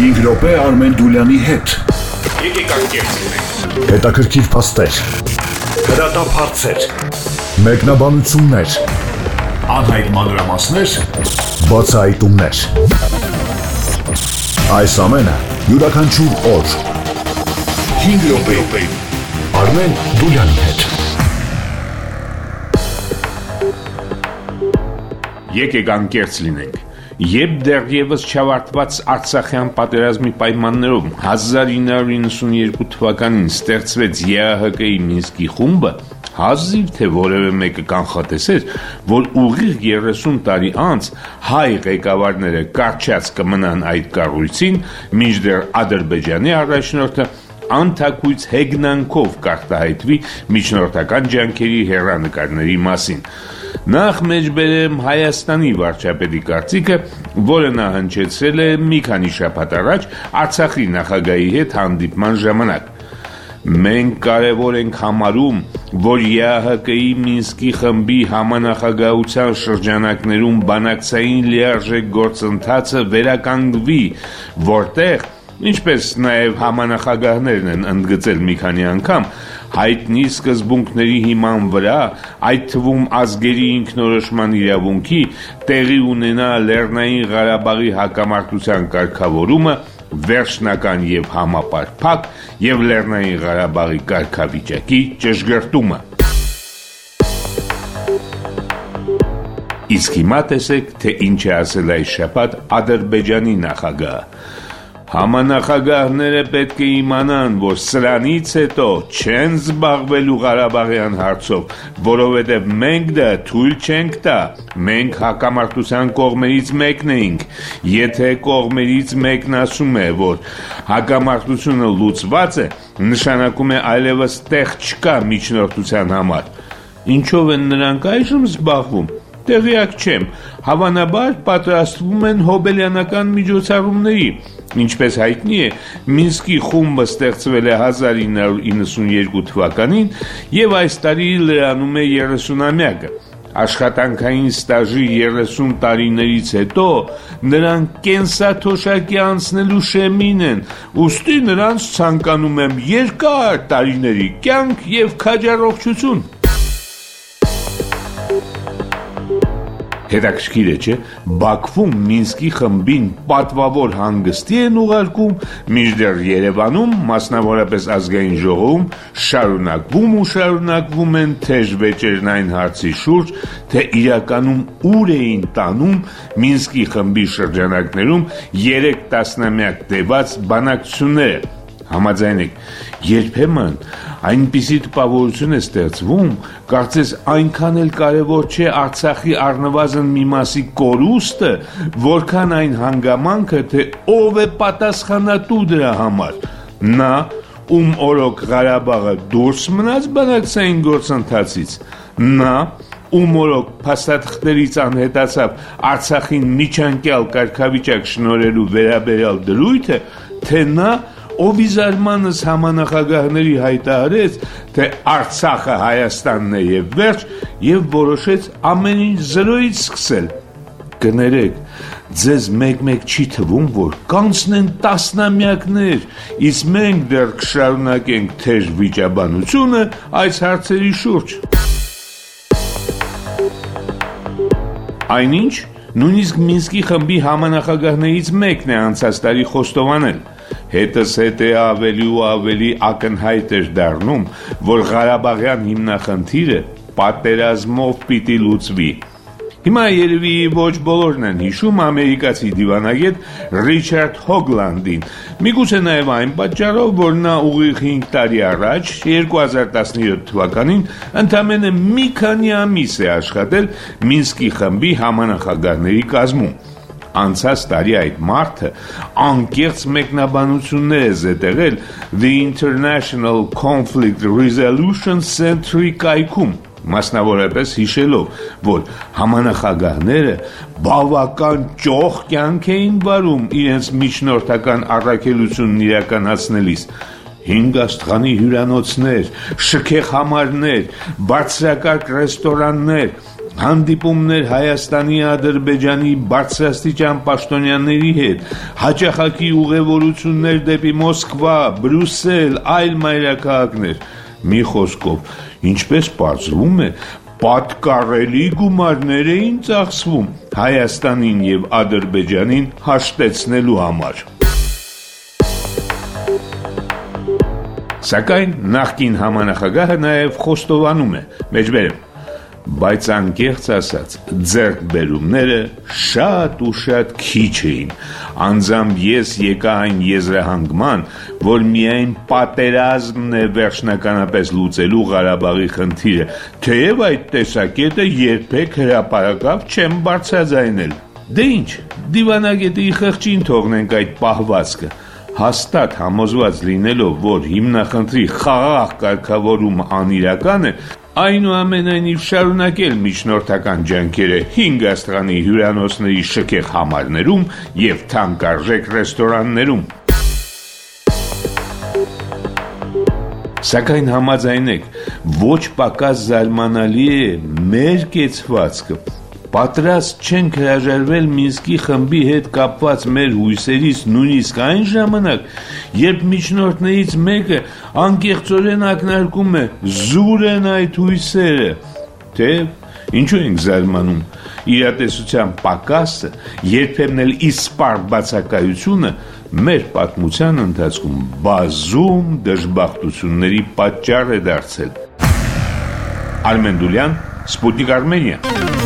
5 րոպե Արմեն Դուլյանի հետ։ Եկեք անկեղծենք։ Հետաքրքիր փաստեր, հրատապ հարցեր, մեկնաբանություններ, անհայտ մանրամասներ, բացահայտումներ։ Այս ամենը յուրաքանչյուր օր 5 րոպե Արմեն Դուլյանի հետ։ Եկեք անկեղծ լինենք։ Երբ դեռևս չավարտված Արցախյան պատերազմի պայմաններում 1992 թվականին ստեղծվեց ԵԱՀԿ-ի Մինսկի խումբը, հազիվ թե որևէ մեկը կանխատեսեր, որ ուղիղ 30 տարի անց հայ ղեկավարները կարճած կմնան այդ կառույցին, մինչդեռ Ադրբեջանի առաջնորդը անթաքույց հեգնանքով կարտահայտվի միջնորդական ջանքերի հեռանկարների մասին։ Նախ մեջբերեմ Հայաստանի վարչապետի կարծիքը, որը նա հնչեցրել է մի քանի շաբաթ առաջ Արցախի նախագահի հետ հանդիպման ժամանակ։ Մենք կարևոր ենք համարում, որ ԵԱՀԿ-ի Մինսկի խմբի համանախագահության շրջանակներում բանակցային լիարժեք գործընթացը վերականգնվի, որտեղ, ինչպես նաև համանախագահներն են ընդգծել մի քանի անգամ, հայտնի սկզբունքների հիման վրա, այդ թվում ազգերի ինքնորոշման իրավունքի, տեղի ունենա Լեռնային Ղարաբաղի հակամարտության կարգավորումը, վերջնական եւ համապարփակ եւ Լեռնային Ղարաբաղի կարգավիճակի ճշգրտումը։ Իսկ հիմա տեսեք, թե ինչ է ասել այս շաբաթ Ադրբեջանի նախագահը։ Համանախագահները պետք է իմանան, որ սրանից հետո չեն զբաղվելու Ղարաբաղյան հարցով, որովհետև մենք դա թույլ չենք տա, մենք հակամարտության կողմերից մեկն էինք, եթե կողմերից մեկն ասում է, որ հակամարտությունը լուծված է, նշանակում է այլևս տեղ չկա միջնորդության համար։ Ինչով են նրանք այժմ զբաղվում? Տեղյակ չեմ, հավանաբար պատրաստվում են հոբելյանական միջոցառումների։ Ինչպես հայտնի է, Մինսկի խումբը ստեղծվել է 1992 թվականին և այս տարի լրանում է 30-ամյակը։ Աշխատանքային ստաժի 30 տարիներից հետո նրանք կենսաթոշակի անցնելու շեմին են, ուստի նրանց ցանկանում եմ երկար տարիների կյանք և քաջառողջություն։ Հետաքրքիր է, չէ՞, Բաքվում Մինսկի խմբին պատվավոր հանգստի են ուղարկում, մինչդեռ Երևանում, մասնավորապես Ազգային ժողովում, շարունակվում են թեժ վեճերն այն հարցի շուրջ, թե իրականում ուր էին տանում Մինսկի խմբի շրջանակներում 3 տասնամյակ տևած բանակցությունները։ Համաձայնեք, երբեմն այնպիսի տպավորություն է ստեղծվում, կարծես այնքան էլ կարևոր չէ Արցախի առնվազն մի մասի կորուստը, որքան այն հանգամանքը, թե ով է պատասխանատու դրա համար։ Նա, ում օրոք Ղարաբաղը դուրս մնաց բանակցային գործընթացից, նա, ում օրոք փաստաթղթերից անհետացավ Արցախին միջանկյալ կարգավիճակ շնորհելու վերաբերյալ դրույթը, թե նա, ով ի զարմանս համանախագահների հայտարարեց, թե Արցախը Հայաստանն է և վերջ, և որոշեց ամեն ինչ զրոյից սկսել։ Կներեք, ձեզ մեկ-մեկ չի թվում, որ կանցնեն տասնամյակներ, իսկ մենք դեռ կշարունակենք թեժ վիճաբանությունը այս հարցերի շուրջ։ Այնինչ, նույնիսկ Մինսկի խմբի համանախագահներից մեկն է անցած տարի խոստովանել։ Հետս հետ է ավելի ու ավելի ակնհայտ էր դառնում, որ Ղարաբաղյան հիմնախնդիրը պատերազմով պիտի լուծվի։ Հիմա երևի ոչ բոլորն են հիշում ամերիկացի դիվանագետ Ռիչարդ Հոգլանդին, միգուցե նաև այն պատճառով, որ նա ուղիղ 5 տարի առաջ, 2017 թվականին, ընդամենը մի քանի ամիս է աշխատել Մինսկի խմբի համանախագահների կազմում։ Անցած տարի այդ մարդը անկեղծ մեկնաբանություններ է զետեղել The International Conflict Resolution Center-ի կայքում, մասնավորապես հիշելով, որ համանախագահները բավական ճոխ կյանք էին վարում իրենց միջնորդական առաքելությունն իրականացնելիս։ 5 աստղանի հյուրանոցներ, շքեղ համարներ, բարձրակարգ ռեստորաններ, հանդիպումներ Հայաստանի, Ադրբեջանի բարձրաստիճան պաշտոնյաների հետ, հաճախակի ուղևորություններ դեպի Մոսկվա, Բրյուսել, այլ մայրաքաղաքներ։ Մի խոսքով, ինչպես պարզվում է, պատկառելի գումարներ էին ծախսվում Հայաստանին եւ Ադրբեջանին հաշտեցնելու համար։ Սակայն նախկին համանախագահը նաև խոստովանում է, մեջբերեմ, բայց անկեղծ ասած, ձեռքբերումները շատ ու շատ քիչ էին, անձամբ ես եկա այն եզրահանգման, որ միայն պատերազմն է վերջնականապես լուծելու Ղարաբաղի խնդիրը, թեև այդ տեսակետը երբեք հրապարակավ չեմ բարձրաձայնել։ Դե ինչ, դիվանագետի խղճին թողնենք այդ պահվածքը, հաստատ համոզված լինելով, որ հիմնախնդրի խաղաղ կարգավորումը անիրական է, այնուամենայնիվ շարունակել միջնորդական ջանքերը 5 աստղանի հյուրանոցների շքեղ համարներում եւ թանկարժեք ռեստորաններում։ Սակայն համաձայնեք, ոչ պակաս զարմանալի է մեր կեցվածքը։ Պատրաստ չենք հրաժարվել Մինսկի խմբի հետ կապված մեր հույսերից նույնիսկ այն ժամանակ, երբ միջնորդներից մեկը անկեղծորեն ակնարկում է զուր են այդ հույսերը, թե ինչու ենք զարմանում, իրատեսության պակասը, երբեմն էլ իսպառ բացակայությունը մեր պատմության ընթացքում բազում դժբախտությունների պատճառ է դարձել։ Արմեն Դուլյան, Սպուտնիկ Արմենիա։